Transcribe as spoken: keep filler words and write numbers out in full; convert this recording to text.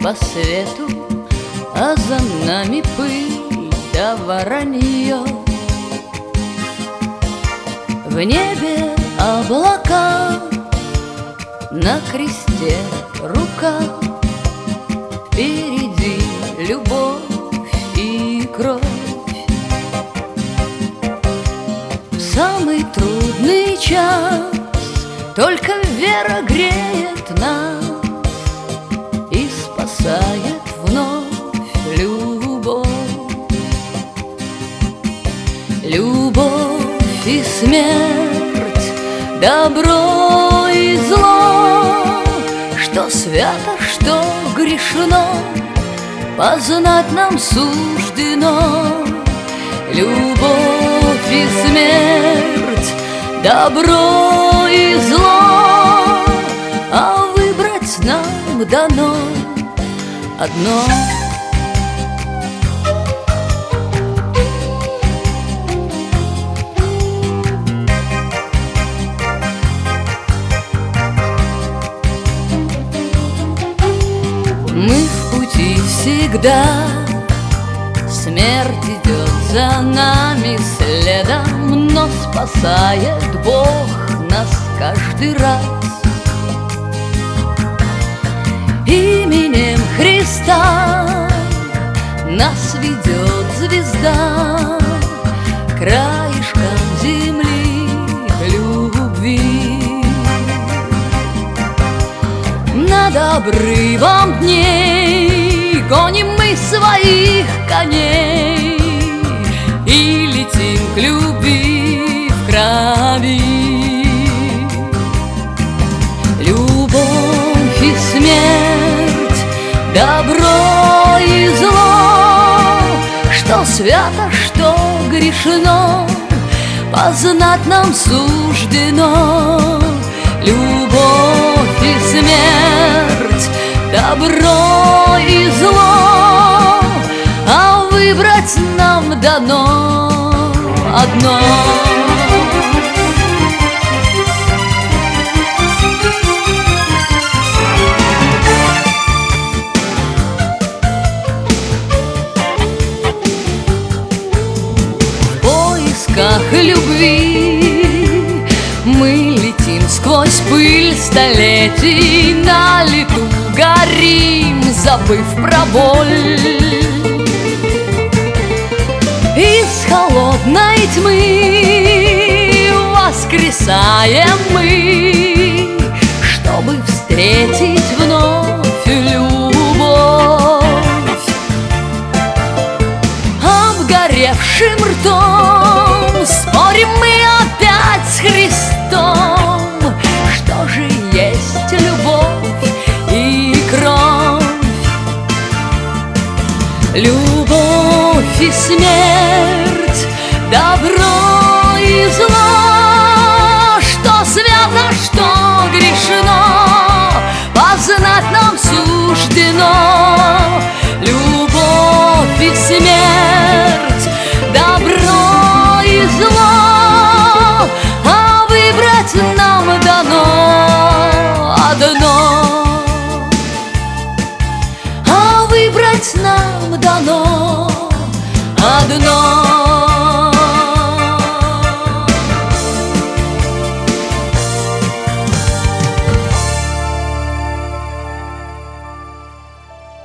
по свету, а за нами пыль да воронье. В небе облака, на кресте рука, впереди любовь и кровь. В самый трудный час только вера греет нас и спасает вновь любовь. Любовь и смерть, добро и зло, что свято, что грешно, познать нам суждено. Любовь и смерть, добро и зло, а выбрать нам дано одно. Мы в пути всегда, смерть идет за нами следом, но спасает Бог нас каждый раз. Именем Христа нас ведет звезда краешком земли к любви. Над обрывом дней гоним мы своих коней и летим к любви в крови. Любовь и смерть, добро и зло, что свято, что грешно, познать нам суждено. Любовь и смерть, добро и зло, а выбрать нам дано одно. В поисках любви мы летим сквозь пыль столетий, на лету горим, забыв про боль. Из холодной тьмы воскресаем мы, чтобы встретить вновь любовь. Обгоревшим ртом спорим мы опять с Христом, что же есть любовь и кровь. Любовь и смерть, добро и зло, что свято, что грешно, познать нам суждено. Любовь и смерть, добро и зло, а выбрать нам дано одно. А выбрать нам дано одно.